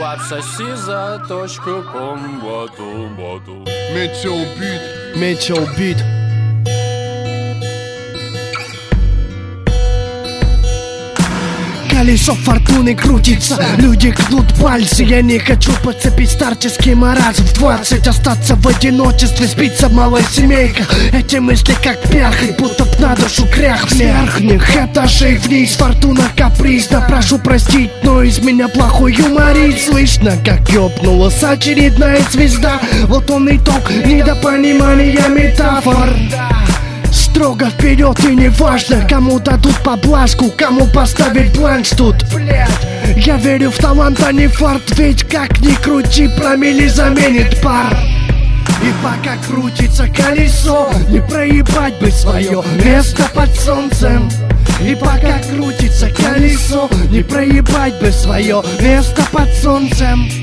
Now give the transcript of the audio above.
Обсоси за точку ком воду. Метеобит. Колесо фортуны крутится, люди гнут пальцы. Я не хочу подцепить старческий маразм в 20, остаться в одиночестве, спиться малая семейка. Эти мысли как перхоть, будто на душу крях. С верхних этажей вниз фортуна капризна. Прошу простить, но из меня плохой юморист. Слышно, как ёбнулась очередная звезда. Вот он итог недопонимания метафор. Строго вперед, и не важно, кому дадут поблажку, кому поставить бланш тут. Я верю в талант, а не фарт, ведь как ни крути, промили заменит пар. И пока крутится колесо, не проебать бы свое место под солнцем. И пока крутится колесо, не проебать бы свое место под солнцем.